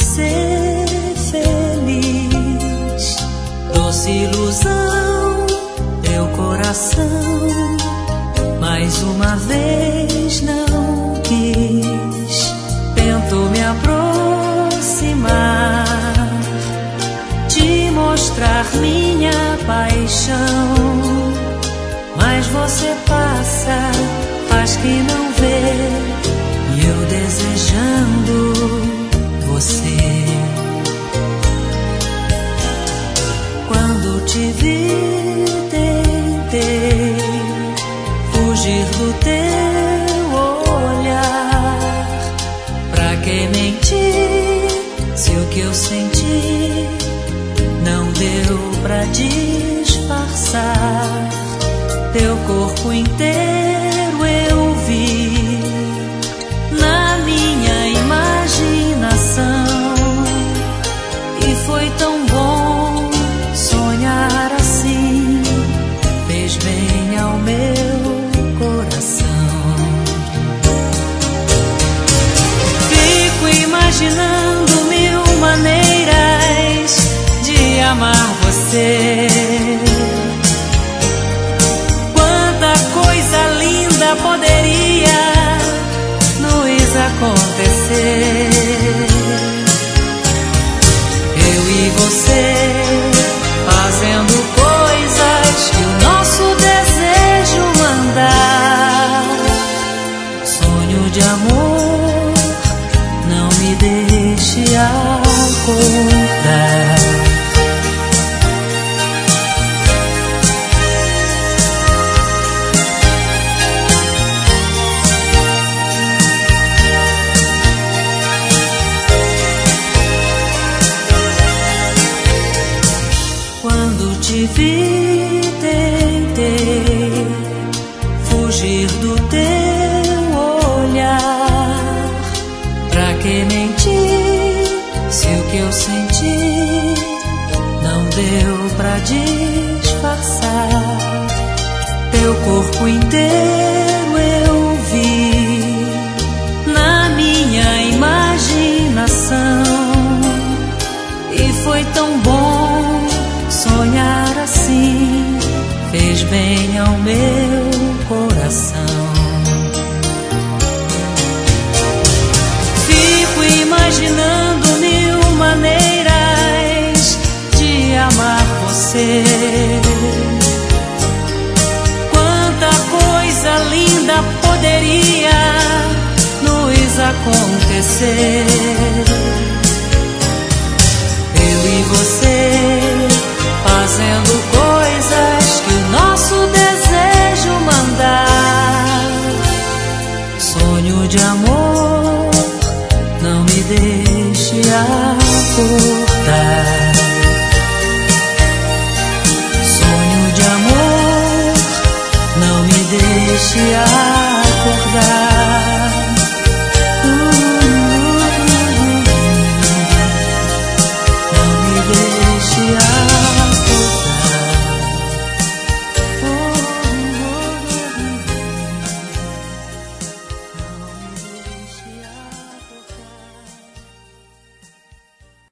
ser feliz. Doce ilusão, teu coração mais uma vez não quis. Tento me aproximar, te mostrar minha paixão, mas você passa, faz que não vê, e eu desejando você. Quando te vi, tentei fugir do teu olhar. Pra que mentir, se o que eu senti não deu pra disfarçar? Teu corpo inteiro eu vi na minha imaginação, e foi tão bom sonhar assim, fez bem ao meu coração. Fico imaginando mil maneiras de amar você. Quanta coisa linda poderia nos acontecer. Eu e você fazendo coisas que o nosso desejo mandar. Sonho de amor, não me deixe acordar. Quando te vi, tentei fugir do teu olhar. Pra que mentir, se o que eu senti não deu pra disfarçar? Teu corpo inteiro eu vi na minha imaginação, e foi tão bom sonhar assim, fez bem ao meu coração. Fico imaginando mil maneiras de amar você. Quanta coisa linda poderia nos acontecer. Eu e você fazendo coisas que o nosso desejo mandar. Sonho de amor, não me deixe acordar. Sonho de amor, não me deixe acordar.